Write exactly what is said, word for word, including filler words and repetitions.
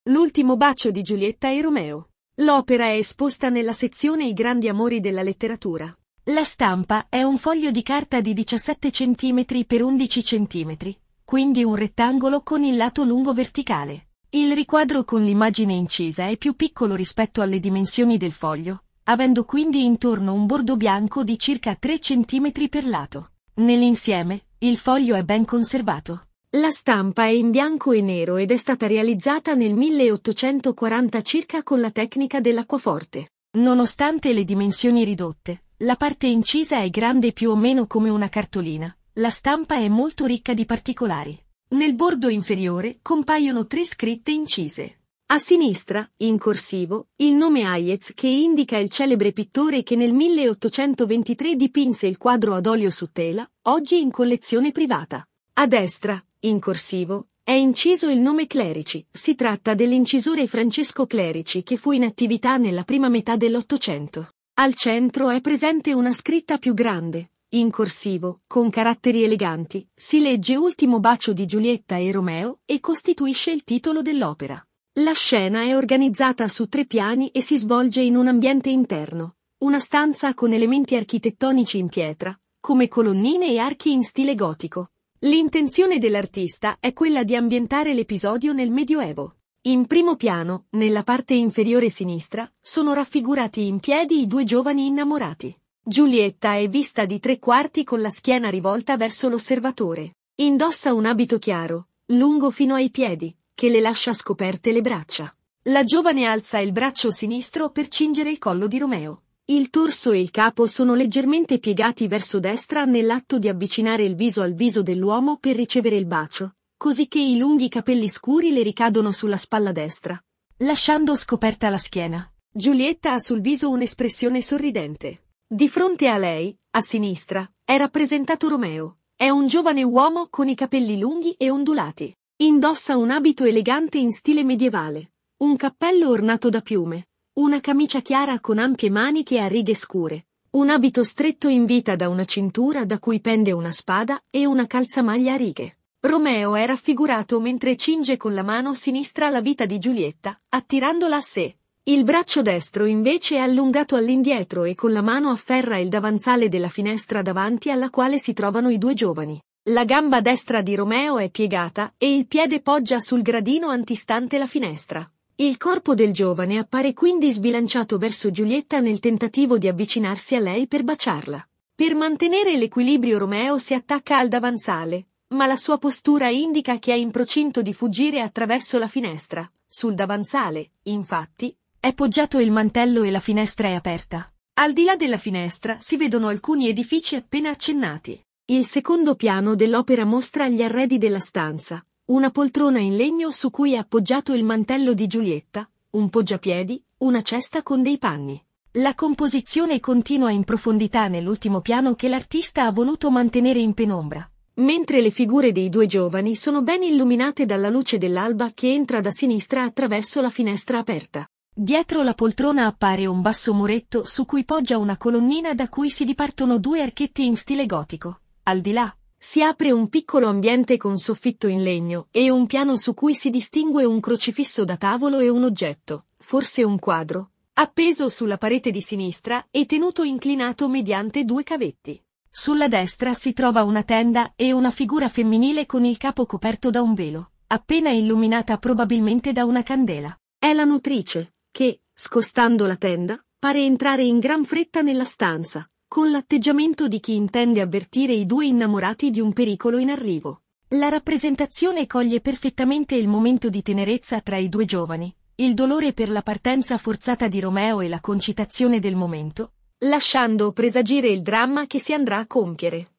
L'ultimo bacio di Giulietta e Romeo. L'opera è esposta nella sezione I grandi amori della letteratura. La stampa è un foglio di carta di diciassette centimetri per undici centimetri, quindi un rettangolo con il lato lungo verticale. Il riquadro con l'immagine incisa è più piccolo rispetto alle dimensioni del foglio, avendo quindi intorno un bordo bianco di circa tre centimetri per lato. Nell'insieme, il foglio è ben conservato. La stampa è in bianco e nero ed è stata realizzata nel milleottocentoquaranta circa con la tecnica dell'acquaforte. Nonostante le dimensioni ridotte, la parte incisa è grande più o meno come una cartolina. La stampa è molto ricca di particolari. Nel bordo inferiore compaiono tre scritte incise. A sinistra, in corsivo, il nome Hayez che indica il celebre pittore che nel milleottocentoventitré dipinse il quadro ad olio su tela, oggi in collezione privata. A destra, in corsivo, è inciso il nome Clerici. Si tratta dell'incisore Francesco Clerici che fu in attività nella prima metà dell'Ottocento. Al centro è presente una scritta più grande, in corsivo, con caratteri eleganti, si legge Ultimo bacio di Giulietta e Romeo e costituisce il titolo dell'opera. La scena è organizzata su tre piani e si svolge in un ambiente interno, una stanza con elementi architettonici in pietra, come colonnine e archi in stile gotico. L'intenzione dell'artista è quella di ambientare l'episodio nel Medioevo. In primo piano, nella parte inferiore sinistra, sono raffigurati in piedi i due giovani innamorati. Giulietta è vista di tre quarti con la schiena rivolta verso l'osservatore. Indossa un abito chiaro, lungo fino ai piedi, che le lascia scoperte le braccia. La giovane alza il braccio sinistro per cingere il collo di Romeo. Il torso e il capo sono leggermente piegati verso destra nell'atto di avvicinare il viso al viso dell'uomo per ricevere il bacio, così che i lunghi capelli scuri le ricadono sulla spalla destra, lasciando scoperta la schiena. Giulietta ha sul viso un'espressione sorridente. Di fronte a lei, a sinistra, è rappresentato Romeo. È un giovane uomo con i capelli lunghi e ondulati. Indossa un abito elegante in stile medievale, un cappello ornato da piume, una camicia chiara con ampie maniche a righe scure, un abito stretto in vita da una cintura da cui pende una spada e una calzamaglia a righe. Romeo è raffigurato mentre cinge con la mano sinistra la vita di Giulietta, attirandola a sé. Il braccio destro invece è allungato all'indietro e con la mano afferra il davanzale della finestra davanti alla quale si trovano i due giovani. La gamba destra di Romeo è piegata e il piede poggia sul gradino antistante la finestra. Il corpo del giovane appare quindi sbilanciato verso Giulietta nel tentativo di avvicinarsi a lei per baciarla. Per mantenere l'equilibrio Romeo si attacca al davanzale, ma la sua postura indica che è in procinto di fuggire attraverso la finestra. Sul davanzale, infatti, è poggiato il mantello e la finestra è aperta. Al di là della finestra si vedono alcuni edifici appena accennati. Il secondo piano dell'opera mostra gli arredi della stanza. Una poltrona in legno su cui è appoggiato il mantello di Giulietta, un poggiapiedi, una cesta con dei panni. La composizione continua in profondità nell'ultimo piano che l'artista ha voluto mantenere in penombra, mentre le figure dei due giovani sono ben illuminate dalla luce dell'alba che entra da sinistra attraverso la finestra aperta. Dietro la poltrona appare un basso muretto su cui poggia una colonnina da cui si dipartono due archetti in stile gotico. Al di là si apre un piccolo ambiente con soffitto in legno e un piano su cui si distingue un crocifisso da tavolo e un oggetto, forse un quadro, appeso sulla parete di sinistra e tenuto inclinato mediante due cavetti. Sulla destra si trova una tenda e una figura femminile con il capo coperto da un velo, appena illuminata probabilmente da una candela. È la nutrice, che, scostando la tenda, pare entrare in gran fretta nella stanza, con l'atteggiamento di chi intende avvertire i due innamorati di un pericolo in arrivo. La rappresentazione coglie perfettamente il momento di tenerezza tra i due giovani, il dolore per la partenza forzata di Romeo e la concitazione del momento, lasciando presagire il dramma che si andrà a compiere.